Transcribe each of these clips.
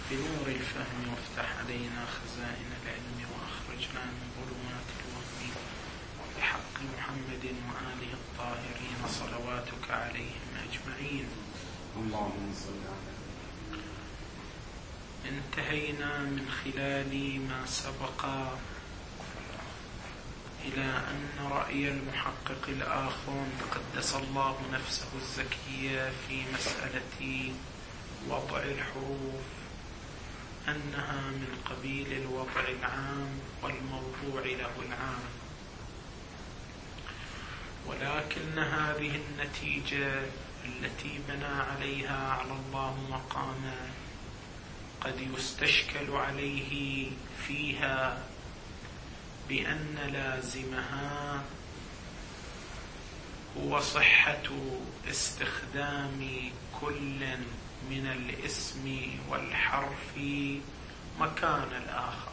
بنور الفهم وافتح علينا خزائن العلم وأخرجنا من ظلمات الوهم بحق محمد وآله الطاهرين صلواتك عليهم أجمعين. اللهم صل على. انتهينا من خلال ما سبق إلى أن رأي المحقق الآخون قدس الله نفسه الزكية في مسألة وضع الحروف أنها من قبيل الوضع العام والموضوع له العام، ولكن هذه النتيجة التي بنى عليها على الله مقاما قد يستشكل عليه فيها بأن لازمها هو صحة استخدام كل من الاسم والحرف مكان الآخر.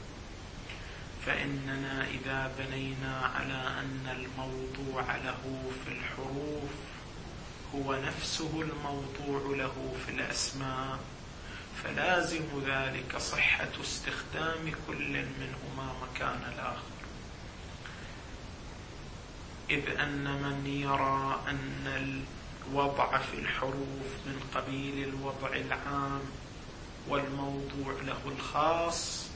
فإننا إذا بنينا على أن الموضوع له في الحروف هو نفسه الموضوع له في الأسماء، فلازم ذلك صحة استخدام كل منهما مكان الآخر، إذ أن من يرى أن الوضع في الحروف من قبيل الوضع العام والموضوع له الخاص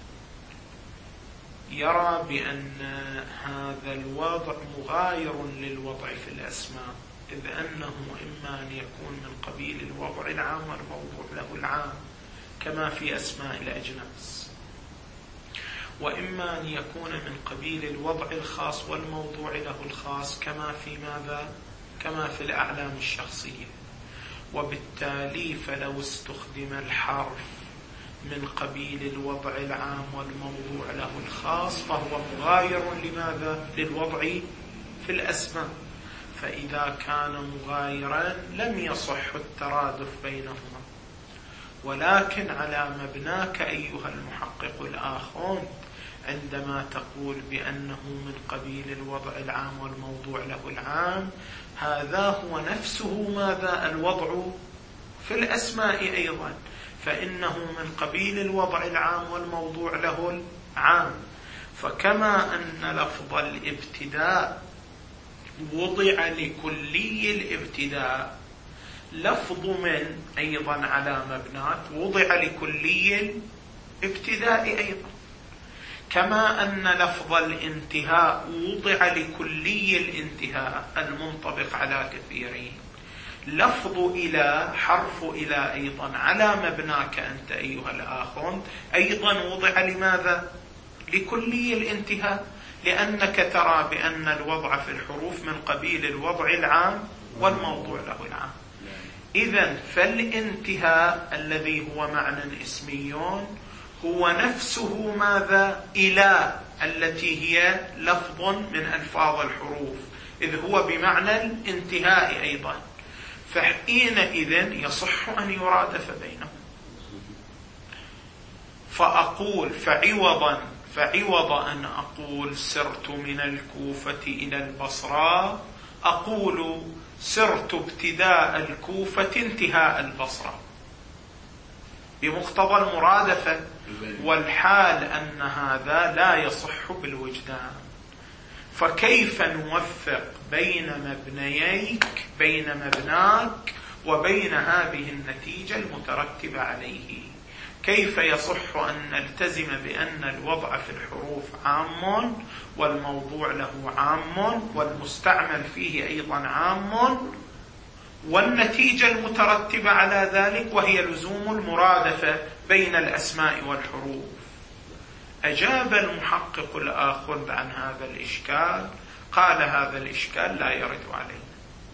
يرى بأن هذا الوضع مغاير للوضع في الأسماء، إذ أنه إما أن يكون من قبيل الوضع العام والموضوع له العام كما في أسماء الأجناس، وإما أن يكون من قبيل الوضع الخاص والموضوع له الخاص كما في ماذا؟ كما في الأعلام الشخصية. وبالتالي فلو استخدم الحرف من قبيل الوضع العام والموضوع له الخاص فهو مغاير لماذا؟ للوضع في الأسماء، فإذا كان مغايرا لم يصح الترادف بينهما. ولكن على مبناك أيها المحقق الآخون عندما تقول بأنه من قبيل الوضع العام والموضوع له العام، هذا هو نفسه ماذا؟ الوضع في الأسماء أيضا، فإنه من قبيل الوضع العام والموضوع له العام. فكما أن لفظ الابتداء وضع لكلي الابتداء، لفظ من أيضا على مبناك وضع لكلي الابتداء أيضا، كما أن لفظ الانتهاء وضع لكلي الانتهاء المنطبق على كثيرين. لفظ إلى حرف إلى أيضا على مبناك أنت أيها الآخر أيضا وضع لماذا؟ لكلي الانتهاء، لأنك ترى بأن الوضع في الحروف من قبيل الوضع العام والموضوع له العام. إذن فالانتهاء الذي هو معنى اسمي هو نفسه ماذا؟ إلى، التي هي لفظ من ألفاظ الحروف، إذ هو بمعنى الانتهاء أيضا، فحينئذ يصح أن يرادف بينهم. فأقول فعوض أن أقول سرت من الكوفة إلى البصرة، أقول سرت ابتداء الكوفة انتهاء البصرة بمقتضى المرادفة، والحال أن هذا لا يصح بالوجدان. فكيف نوفق بين مبناك وبين هذه النتيجة المترتبة عليه؟ كيف يصح أن نلتزم بأن الوضع في الحروف عام والموضوع له عام والمستعمل فيه أيضا عام، والنتيجة المترتبة على ذلك وهي لزوم المرادفة بين الأسماء والحروف؟ أجاب المحقق الآخر عن هذا الإشكال، قال هذا الإشكال لا يرد علينا.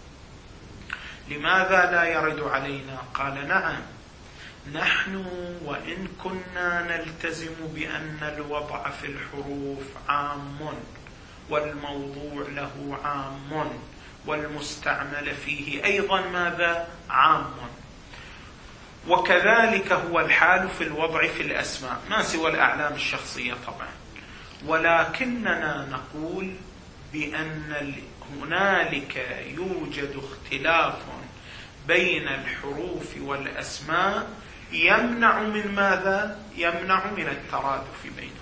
لماذا لا يرد علينا؟ قال نعم، نحن وإن كنا نلتزم بأن الوضع في الحروف عام والموضوع له عام والمستعمل فيه أيضا ماذا؟ عام، وكذلك هو الحال في الوضع في الأسماء ما سوى الأعلام الشخصية طبعا. ولكننا نقول بأن هنالك يوجد اختلاف بين الحروف والأسماء يمنع من ماذا؟ يمنع من الترادف بينهم.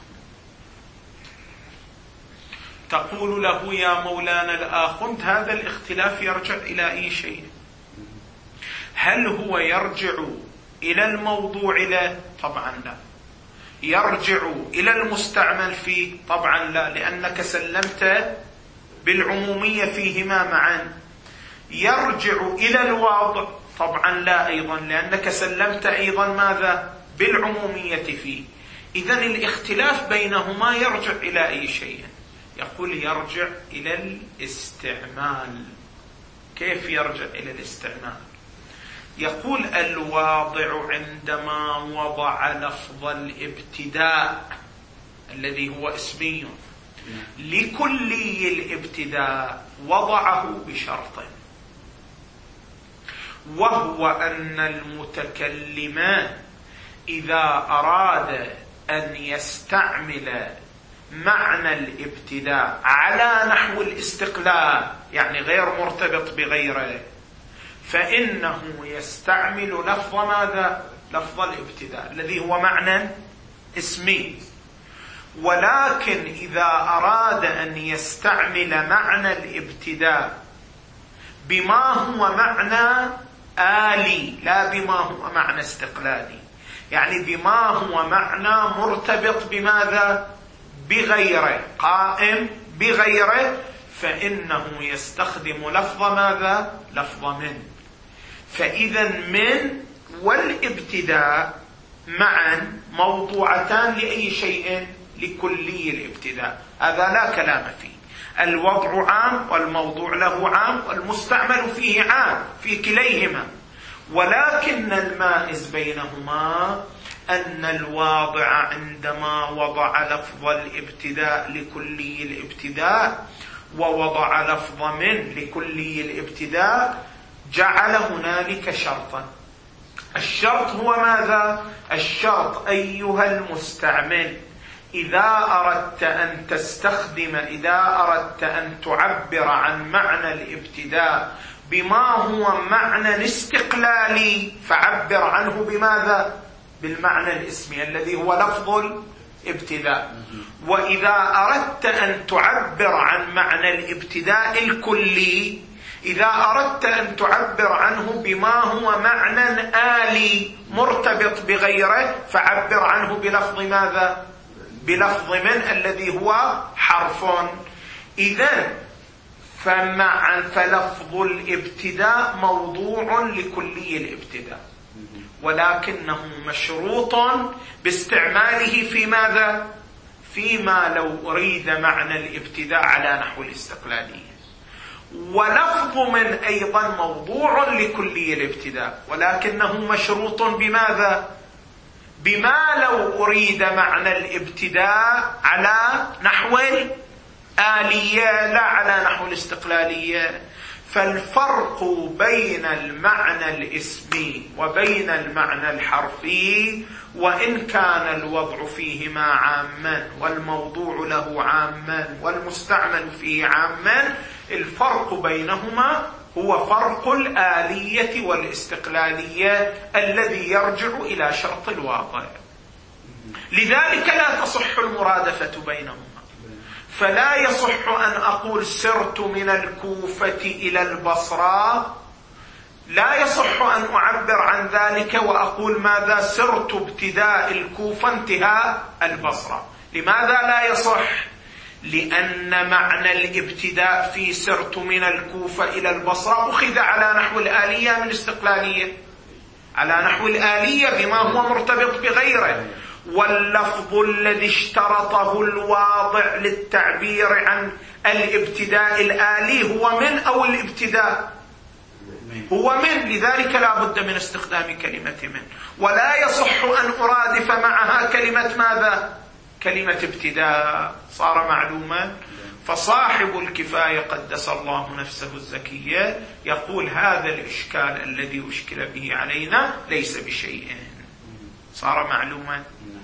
تقول له يا مولانا الآخوند هذا الاختلاف يرجع إلى أي شيء؟ هل هو يرجع إلى الموضوع له؟ طبعا لا. يرجع إلى المستعمل فيه؟ طبعا لا، لأنك سلمت بالعمومية فيهما معا. يرجع إلى الواضع؟ طبعا لا أيضا، لأنك سلمت أيضا ماذا؟ بالعمومية فيه. إذن الاختلاف بينهما يرجع إلى أي شيء؟ يقول يرجع إلى الاستعمال. كيف يرجع إلى الاستعمال؟ يقول الواضع عندما وضع لفظ الابتداء الذي هو اسمي لكلي الابتداء وضعه بشرط، وهو أن المتكلم إذا أراد أن يستعمل معنى الابتداء على نحو الاستقلال، يعني غير مرتبط بغيره، فإنه يستعمل لفظ ماذا؟ لفظ الابتداء الذي هو معنى اسمي. ولكن إذا أراد أن يستعمل معنى الابتداء بما هو معنى آلي لا بما هو معنى استقلالي، يعني بما هو معنى مرتبط بماذا؟ بغيره، قائم بغيره، فإنه يستخدم لفظ ماذا؟ لفظ من. فإذا من والابتداء معا موضوعتان لأي شيء؟ لكلي الابتداء. هذا لا كلام فيه. الوضع عام والموضوع له عام والمستعمل فيه عام في كليهما، ولكن المائز بينهما أن الواضع عندما وضع لفظ الابتداء لكلي الابتداء ووضع لفظ من لكلي الابتداء جعل هنالك شرطا. الشرط هو ماذا؟ الشرط أيها المستعمل إذا أردت أن تستخدم، إذا أردت أن تعبر عن معنى الابتداء بما هو معنى استقلالي فعبر عنه بماذا؟ بالمعنى الاسمي الذي هو لفظ الابتداء. وإذا أردت أن تعبر عن معنى الابتداء الكلي، إذا أردت أن تعبر عنه بما هو معنى آلي مرتبط بغيره فعبر عنه بلفظ ماذا؟ بلفظ من الذي هو حرف. إذن فلفظ الابتداء موضوع لكلي الابتداء، ولكنه مشروط باستعماله في ماذا؟ فيما لو أريد معنى الابتداء على نحو الاستقلالية. ولفظ من أيضا موضوع لكلي الابتداء، ولكنه مشروط بماذا؟ بما لو أريد معنى الابتداء على نحو الآلية لا على نحو الاستقلالية. فالفرق بين المعنى الاسمي وبين المعنى الحرفي، وإن كان الوضع فيهما عاما والموضوع له عاما والمستعمل فيه عاما، الفرق بينهما هو فرق الآلية والاستقلالية الذي يرجع إلى شرط الواقع. لذلك لا تصح المرادفة بينهما. فلا يصح أن أقول سرت من الكوفة إلى البصرة، لا يصح أن أعبر عن ذلك وأقول ماذا؟ سرت ابتداء الكوفة انتهاء البصرة. لماذا لا يصح؟ لأن معنى الابتداء في سرت من الكوفة إلى البصرة أخذ على نحو الآلية من الاستقلالية، على نحو الآلية بما هو مرتبط بغيره. واللفظ الذي اشترطه الواضع للتعبير عن الابتداء الآلي هو من أو الابتداء؟ هو من. لذلك لا بد من استخدام كلمة من، ولا يصح أن أرادف معها كلمة ماذا؟ كلمة ابتداء. صار معلوما؟ فصاحب الكفاية قدس الله نفسه الزكية يقول هذا الإشكال الذي أشكل به علينا ليس بشيء. صار معلوما؟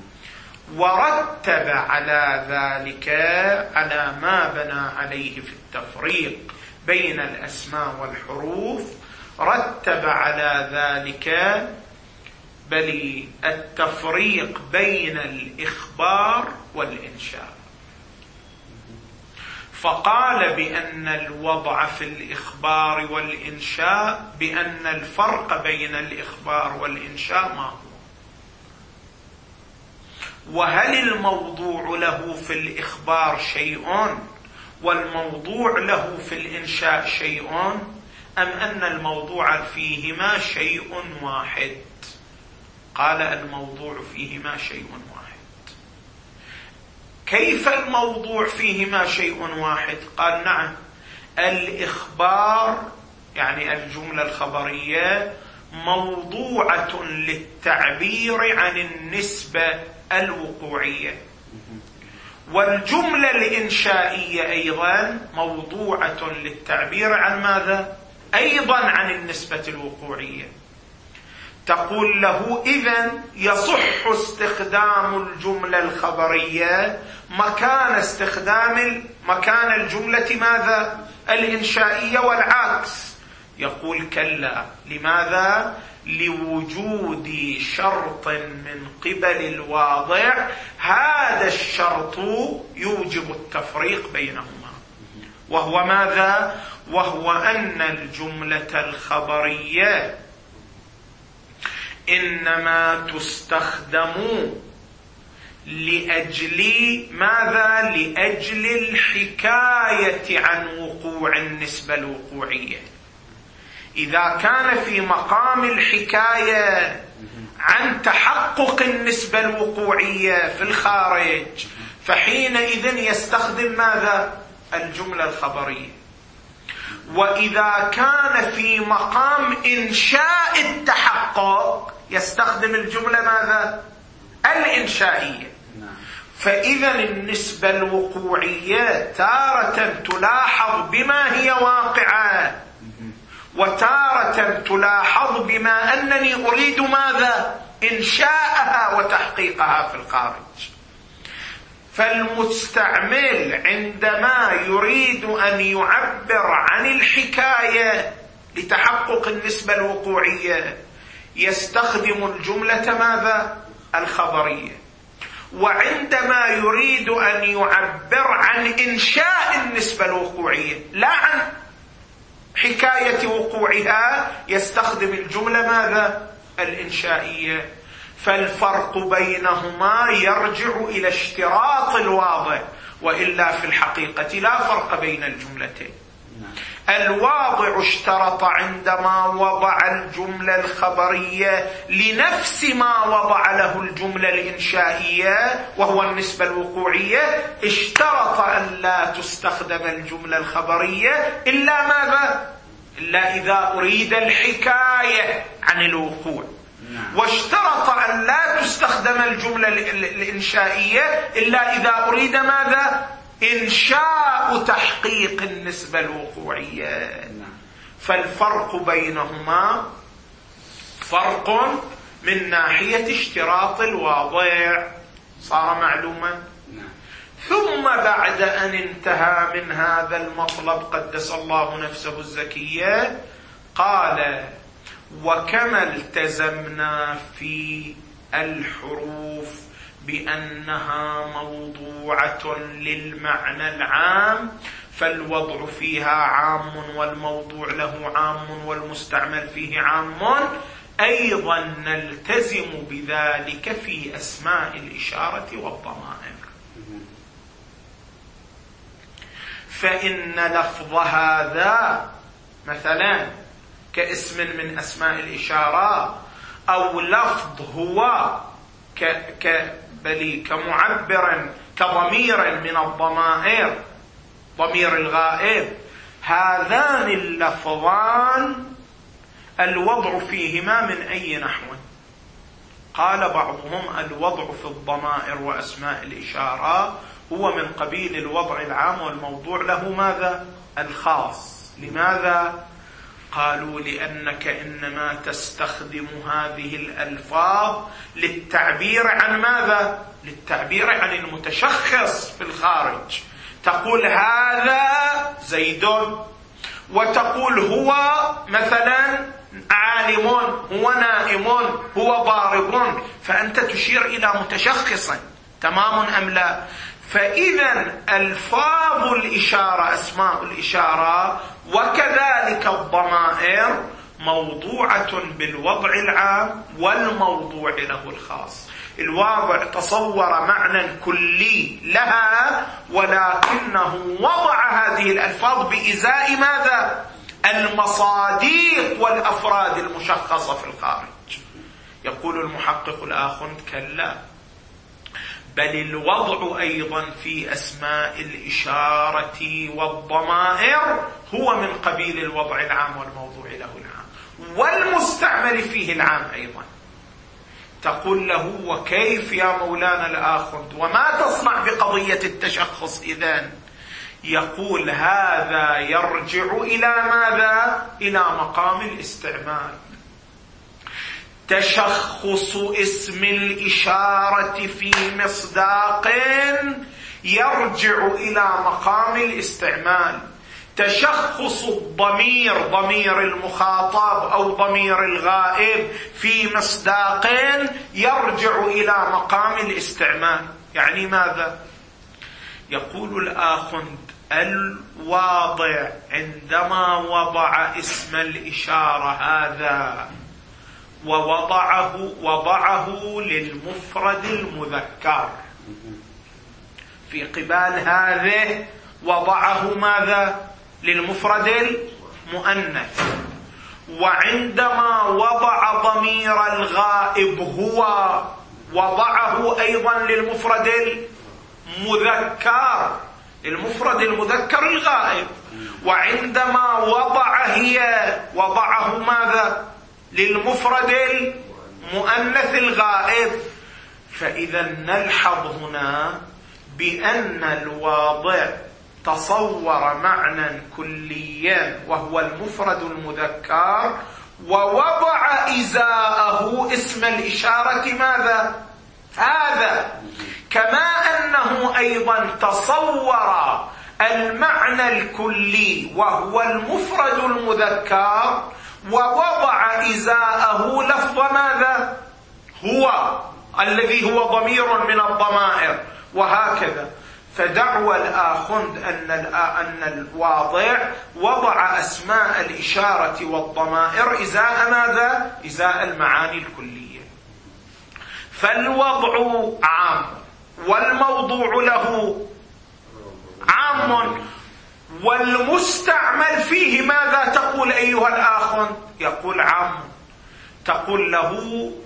ورتب على ذلك على ما بنى عليه في التفريق بين الأسماء والحروف، رتب على ذلك بل التفريق بين الإخبار والإنشاء. فقال بأن الوضع في الإخبار والإنشاء، بأن الفرق بين الإخبار والإنشاء ما هو، وهل الموضوع له في الإخبار شيء والموضوع له في الإنشاء شيء، أم أن الموضوع فيهما شيء واحد؟ قال الموضوع فيهما شيء واحد. كيف الموضوع فيهما شيء واحد؟ قال نعم، الإخبار يعني الجملة الخبرية موضوعة للتعبير عن النسبة الوقوعية، والجملة الإنشائية أيضا موضوعة للتعبير عن ماذا؟ أيضا عن النسبة الوقوعية. تقول له إذن يصح استخدام الجملة الخبرية مكان الجملة ماذا؟ الإنشائية والعكس. يقول كلا. لماذا؟ لوجود شرط من قبل الواضع، هذا الشرط يوجب التفريق بينهما، وهو ماذا؟ وهو أن الجملة الخبرية إنما تستخدم لأجل ماذا؟ لأجل الحكاية عن وقوع النسبة الوقوعية. إذا كان في مقام الحكاية عن تحقق النسبة الوقوعية في الخارج، فحينئذ يستخدم ماذا؟ الجملة الخبرية. وإذا كان في مقام إنشاء التحقق يستخدم الجملة ماذا؟ الإنشائية. فإذا النسبة الوقوعية تارة تلاحظ بما هي واقعة، وتارة تلاحظ بما أنني أريد ماذا؟ إنشاءها وتحقيقها في الخارج. فالمستعمل عندما يريد أن يعبر عن الحكاية لتحقق النسبة الوقوعية يستخدم الجملة ماذا؟ الخبرية. وعندما يريد أن يعبر عن إنشاء النسبة الوقوعية لا عن حكاية وقوعها يستخدم الجملة ماذا؟ الإنشائية. فالفرق بينهما يرجع إلى اشتراط الواضع، وإلا في الحقيقة لا فرق بين الجملتين. الواضع اشترط عندما وضع الجملة الخبرية لنفس ما وضع له الجملة الإنشائية وهو النسبة الوقوعية، اشترط أن لا تستخدم الجملة الخبرية إلا ماذا؟ إلا إذا أريد الحكاية عن الوقوع. واشترط أن لا تستخدم الجملة الإنشائية إلا إذا أريد ماذا؟ إنشاء تحقيق النسبة الوقوعية. فالفرق بينهما فرق من ناحية اشتراط الواضع، صار معلوما. ثم بعد أن انتهى من هذا المطلب قدس الله نفسه الزكية قال: وكما التزمنا في الحروف بأنها موضوعة للمعنى العام، فالوضع فيها عام والموضوع له عام والمستعمل فيه عام، أيضا نلتزم بذلك في أسماء الإشارة والضمائر. فإن لفظ هذا مثلا كاسم من أسماء الإشارة، أو لفظ هو كمعبر كضمير من الضمائر، ضمير الغائب، هذان اللفظان الوضع فيهما من أي نحو؟ قال بعضهم الوضع في الضمائر وأسماء الإشارة هو من قبيل الوضع العام والموضوع له ماذا؟ الخاص. لماذا؟ قالوا لأنك إنما تستخدم هذه الألفاظ للتعبير عن ماذا؟ للتعبير عن المتشخص في الخارج. تقول هذا زيد، وتقول هو مثلا عالم، هو نائم، هو ضارب، فأنت تشير إلى متشخص، تمام أم لا؟ فإذا ألفاظ الإشارة، أسماء الإشارة وكذلك الضمائر موضوعة بالوضع العام والموضوع له الخاص. الواضع تصور معنى كلي لها، ولكنه وضع هذه الألفاظ بإزاء ماذا؟ المصاديق والأفراد المشخصة في الخارج. يقول المحقق الآخر: كلا، بل الوضع أيضا في أسماء الإشارة والضمائر هو من قبيل الوضع العام والموضوع له العام، والمستعمل فيه العام أيضا. تقول له: وكيف يا مولانا الآخر، وما تصنع بقضية التشخص إذن؟ يقول: هذا يرجع إلى ماذا؟ إلى مقام الاستعمال. تشخص اسم الإشارة في مصداق يرجع إلى مقام الاستعمال. تشخص الضمير، ضمير المخاطب أو ضمير الغائب، في مصداق يرجع إلى مقام الاستعمال. يعني ماذا؟ يقول الآخند: الواضع عندما وضع اسم الإشارة هذا ووضعه للمفرد المذكر، في قبال هذه وضعه ماذا؟ للمفرد المؤنث. وعندما وضع ضمير الغائب هو وضعه أيضا للمفرد المذكر، المفرد المذكر الغائب. وعندما وضع هي وضعه ماذا؟ للمفرد المؤنث الغائب. فإذا نلحظ هنا بأن الواضع تصور معنى كليا وهو المفرد المذكر، ووضع إزاءه اسم الإشارة ماذا؟ هذا. كما أنه أيضا تصور المعنى الكلي وهو المفرد المذكر، ووضع إزاءه لفظ ماذا؟ هو، الذي هو ضمير من الضمائر، وهكذا. فدعوى الآخند أن الواضع وضع أسماء الإشارة والضمائر إزاء ماذا؟ إزاء المعاني الكلية. فالوضع عام والموضوع له عام، والمستعمل فيه ماذا تقول أيها الآخر؟ يقول عام. تقول له: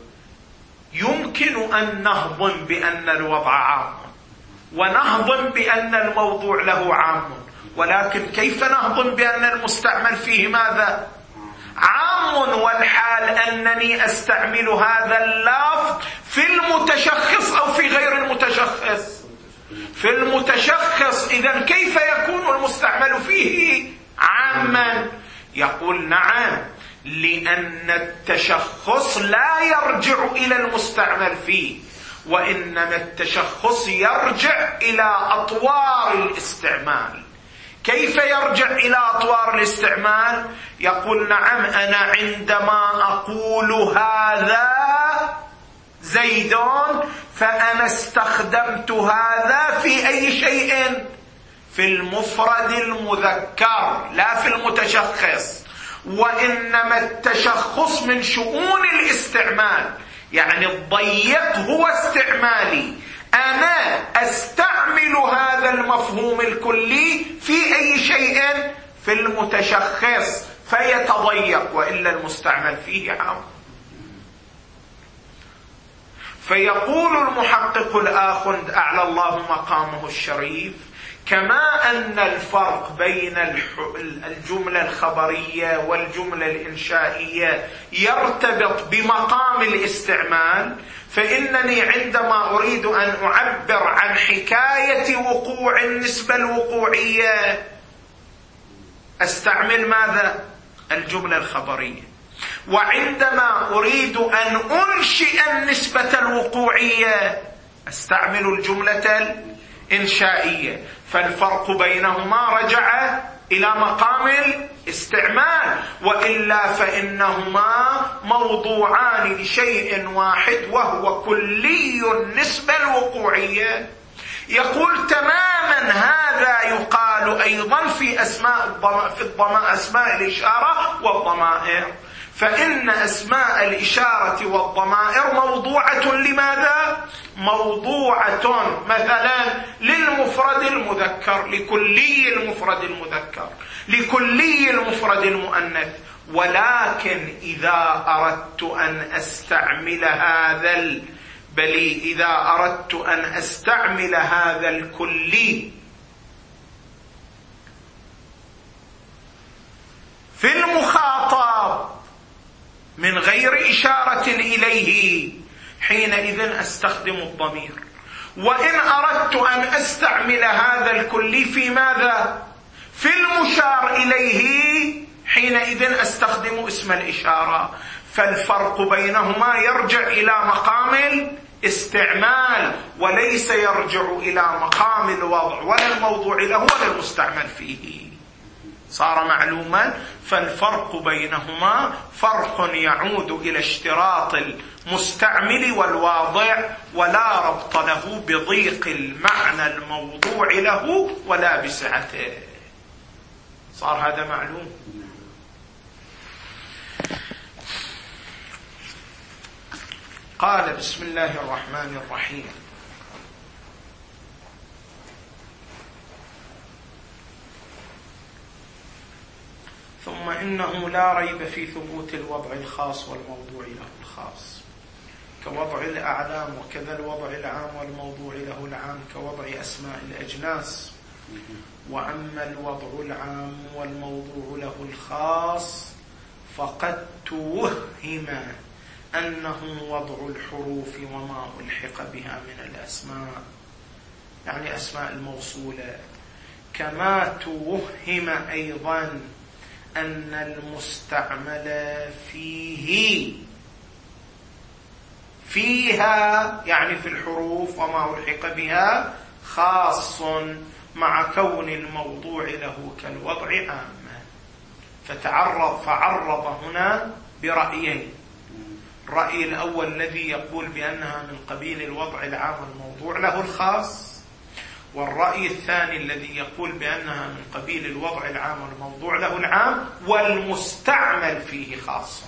يمكن أن نهضم بأن الوضع عام ونهضم بأن الموضوع له عام، ولكن كيف نهضم بأن المستعمل فيه ماذا؟ عام، والحال أنني أستعمل هذا اللفظ في المتشخص أو في غير المتشخص؟ في المتشخص. إذن كيف يكون المستعمل فيه عاما؟ يقول: نعم، لأن التشخص لا يرجع إلى المستعمل فيه، وإنما التشخص يرجع إلى أطوار الاستعمال. كيف يرجع إلى أطوار الاستعمال؟ يقول: نعم، أنا عندما أقول هذا زيد فأنا استخدمت هذا في أي شيء؟ في المفرد المذكر لا في المتشخص. وإنما التشخص من شؤون الاستعمال، يعني الضيق هو استعمالي، أنا أستعمل هذا المفهوم الكلي في أي شيء؟ في المتشخص، فيتضيق، وإلا المستعمل فيه عام. فيقول المحقق الآخند أعلى الله مقامه الشريف: كما أن الفرق بين الجملة الخبرية والجملة الإنشائية يرتبط بمقام الاستعمال، فإنني عندما أريد أن أعبر عن حكاية وقوع النسبة الوقوعية أستعمل ماذا؟ الجملة الخبرية. وعندما أريد أن أنشئ النسبة الوقوعية أستعمل الجملة الإنشائية. فالفرق بينهما رجع إلى مقام الاستعمال، وإلا فإنهما موضوعان لشيء واحد وهو كلي النسبة الوقوعية. يقول تماما هذا يقال أيضا في أسماء الإشارة والضمائر، فإن أسماء الإشارة والضمائر موضوعة لماذا؟ موضوعة مثلا للمفرد المذكر، لكلي المفرد المذكر، لكلي المفرد المؤنث. ولكن إذا أردت أن أستعمل هذا الكلي في المخاطب من غير إشارة إليه، حينئذ أستخدم الضمير. وإن أردت أن أستعمل هذا الكلي في ماذا؟ في المشار إليه، حينئذ أستخدم اسم الإشارة. فالفرق بينهما يرجع إلى مقام الاستعمال، وليس يرجع إلى مقام الوضع ولا الموضوع له ولا المستعمل فيه. صار معلوما؟ فالفرق بينهما فرق يعود إلى اشتراط المستعمل والواضع، ولا ربط له بضيق المعنى الموضوع له ولا بسعته. صار هذا معلوم؟ قال بسم الله الرحمن الرحيم: ثم إنه لا ريب في ثبوت الوضع الخاص والموضوع له الخاص كوضع الأعلام، وكذا الوضع العام والموضوع له العام كوضع أسماء الأجناس. وأما الوضع العام والموضوع له الخاص فقد توهم أنه وضع الحروف وما ألحق بها من الأسماء، يعني أسماء الموصولة، كما توهم أيضا أن المستعمل فيها يعني في الحروف وما ألحق بها خاص، مع كون الموضوع له كالوضع عاما. فعرض هنا برأيين: الرأي الأول الذي يقول بأنها من قبيل الوضع العام الموضوع له الخاص، والرأي الثاني الذي يقول بأنها من قبيل الوضع العام الموضوع له العام والمستعمل فيه خاص.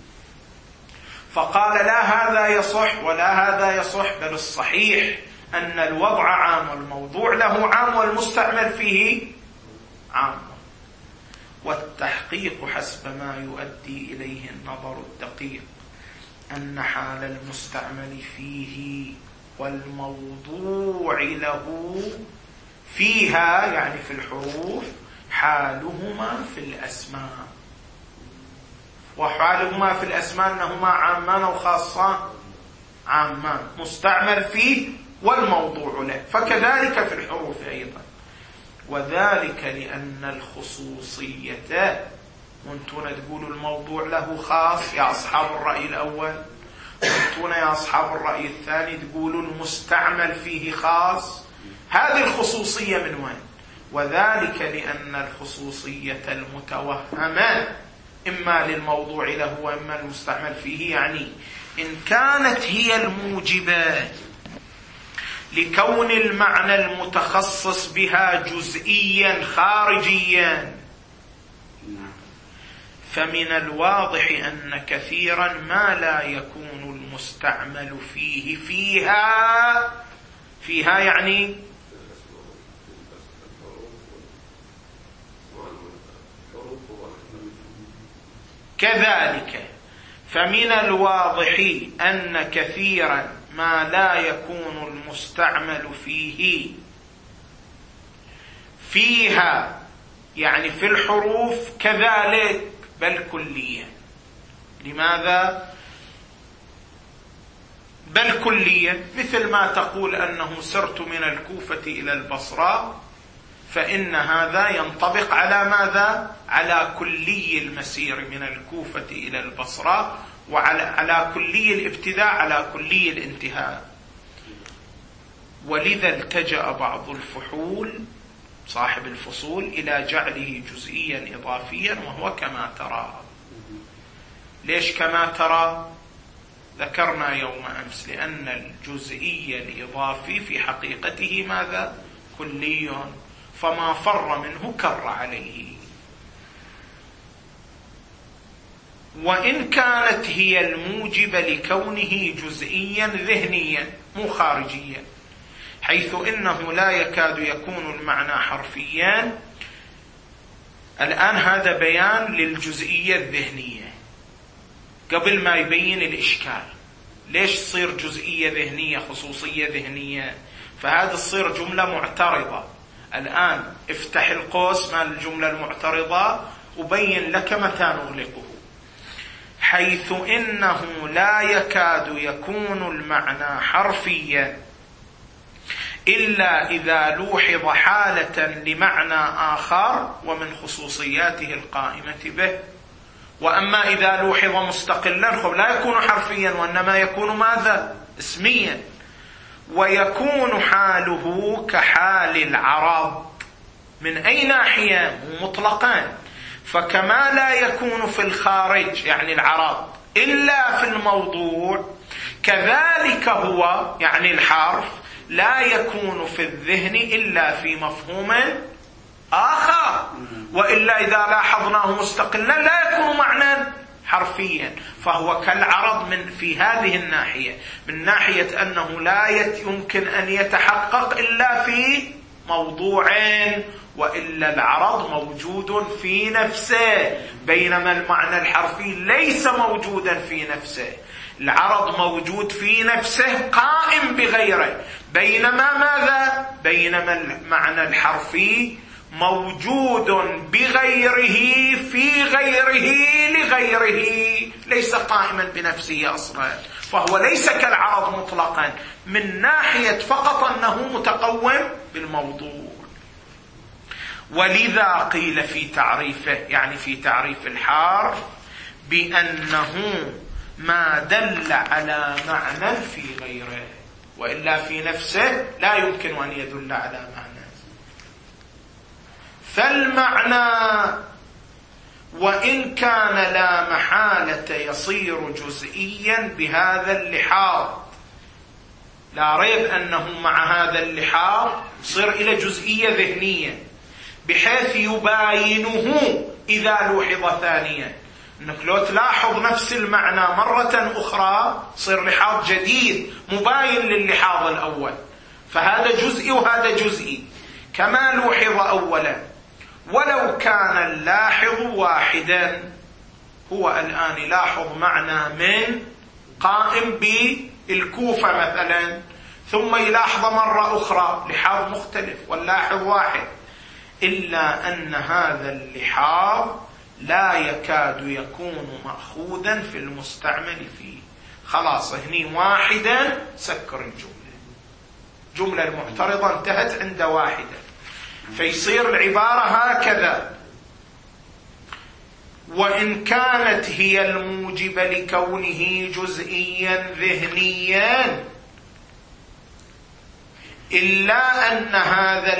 فقال لا هذا يصح ولا هذا يصح، بل الصحيح أن الوضع عام والموضوع له عام والمستعمل فيه عام. والتحقيق حسب ما يؤدي إليه النظر الدقيق أن حال المستعمل فيه والموضوع له فيها يعني في الحروف حالهما في الأسماء. وحالهما في الأسماء أنهما عامان أو خاصان؟ عامان، مستعمل فيه والموضوع له، فكذلك في الحروف أيضا. وذلك لأن الخصوصية، وانتون تقولوا الموضوع له خاص يا أصحاب الرأي الأول، وانتون يا أصحاب الرأي الثاني تقولوا المستعمل فيه خاص. هذه الخصوصية من وين؟ وذلك لأن الخصوصية المتوهمة إما للموضوع له وإما المستعمل فيه، يعني إن كانت هي الموجبة لكون المعنى المتخصص بها جزئيا خارجيا، فمن الواضح أن كثيرا ما لا يكون المستعمل فيها يعني كذلك. فمن الواضح أن كثيرا ما لا يكون المستعمل فيها يعني في الحروف كذلك بل كليا. لماذا بل كليا؟ مثل ما تقول أنه سرت من الكوفة إلى البصرة، فإن هذا ينطبق على ماذا؟ على كلي المسير من الكوفة إلى البصرة، وعلى كلي الابتداء على كلي الانتهاء. ولذا التجأ بعض الفحول صاحب الفصول إلى جعله جزئيا إضافيا، وهو كما ترى. ليش كما ترى؟ ذكرنا يوم أمس لأن الجزئي الإضافي في حقيقته ماذا؟ كلي، فما فر منه كر عليه. وإن كانت هي الموجبة لكونه جزئيا ذهنيا مو خارجيا، حيث إنه لا يكاد يكون المعنى حرفيا. الآن هذا بيان للجزئية الذهنية قبل ما يبين الإشكال. ليش تصير جزئية ذهنية خصوصية ذهنية؟ فهذا تصير جملة معترضة. الآن افتح القوس مال الجملة المعترضة وبين لك متى نغلقه. حيث إنه لا يكاد يكون المعنى حرفيا إلا إذا لوحظ حالة لمعنى آخر ومن خصوصياته القائمة به. وأما إذا لوحظ مستقلا لا يكون حرفيا، وإنما يكون ماذا؟ اسميا. ويكون حاله كحال العرض. من أي ناحية؟ مطلقان. فكما لا يكون في الخارج يعني العرض إلا في الموضوع، كذلك هو يعني الحرف لا يكون في الذهن إلا في مفهوم آخر، وإلا إذا لاحظناه مستقلا لا يكون معنى حرفيا. فهو كالعرض في هذه الناحية، من ناحية أنه لا يمكن أن يتحقق إلا في موضوعين، وإلا العرض موجود في نفسه، بينما المعنى الحرفي ليس موجودا في نفسه. العرض موجود في نفسه قائم بغيره، بينما ماذا؟ بينما المعنى الحرفي موجود بغيره في غيره لغيره، ليس قائما بنفسه أصلا. فهو ليس كالعرض مطلقا من ناحية فقط أنه متقوم بالموضوع. ولذا قيل في تعريفه يعني في تعريف الحرف بأنه ما دل على معنى في غيره، وإلا في نفسه لا يمكن أن يدل على معنى. فالمعنى وإن كان لا محالة يصير جزئيا بهذا اللحاظ، لا ريب أنه مع هذا اللحاظ يصير إلى جزئية ذهنية، بحيث يباينه إذا لوحظ ثانيا. أنك لو تلاحظ نفس المعنى مرة أخرى صير لحاظ جديد مباين للحاظ الأول، فهذا جزئي وهذا جزئي كما لوحظ أولا. ولو كان اللاحظ واحدا، هو الآن يلاحظ معنى من قائم بالكوفة مثلا، ثم يلاحظ مرة أخرى لحاظ مختلف واللاحظ واحد، إلا أن هذا اللحاظ لا يكاد يكون مأخوذا في المستعمل فيه. خلاص هني واحدا سكر الجملة، جملة المعترضة انتهت عند واحدة، فيصير العبارة هكذا: وإن كانت هي الموجبة لكونه جزئيا ذهنيا، إلا أن هذا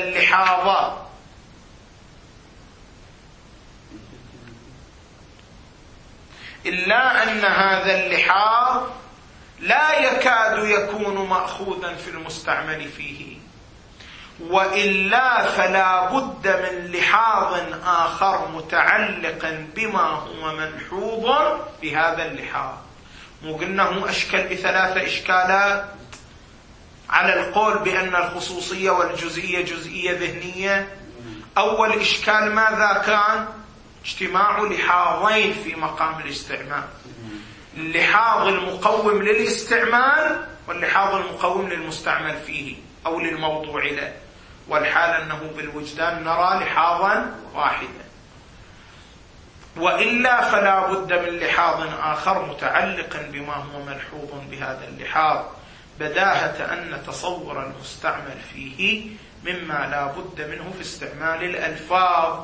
اللحاظ لا يكاد يكون مأخوذا في المستعمل فيه، وإلا فلا بد من لحاظ آخر متعلق بما هو ملحوظ بهذا اللحاظ. مو قلناه أشكل ب3 إشكالات على القول بأن الخصوصية والجزئية جزئية ذهنية. أول إشكال ماذا كان؟ اجتماع لحاظين في مقام الاستعمال، اللحاظ المقوم للاستعمال واللحاظ المقوم للمستعمل فيه أو للموضوع له، والحال أنه بالوجدان نرى لحاظا واحدا. وإلا فلا بد من لحاظ آخر متعلق بما هو ملحوظ بهذا اللحاظ، بداهة أن تصور المستعمل فيه مما لا بد منه في استعمال الألفاظ،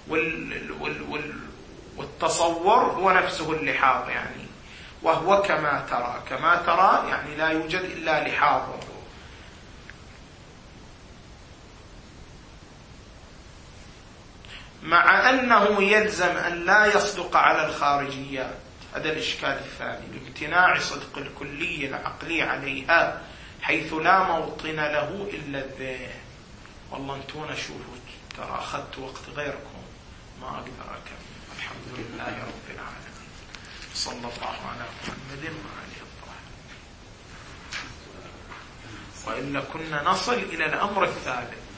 والتصور هو نفسه اللحاظ يعني، وهو كما ترى يعني لا يوجد إلا لحاظ. مع أنه يلزم أن لا يصدق على الخارجيات. هذا الإشكال الثاني، بامتناع صدق الكلية العقلي عليها حيث لا موطن له إلا الذهن. والله انتونا شوفوا ترى أخذت وقت غيركم ما أقدر أكمل. الحمد لله رب العالمين، صلى الله على محمد وعلى آله الطاهرين. وإلا كنا نصل إلى الأمر الثالث.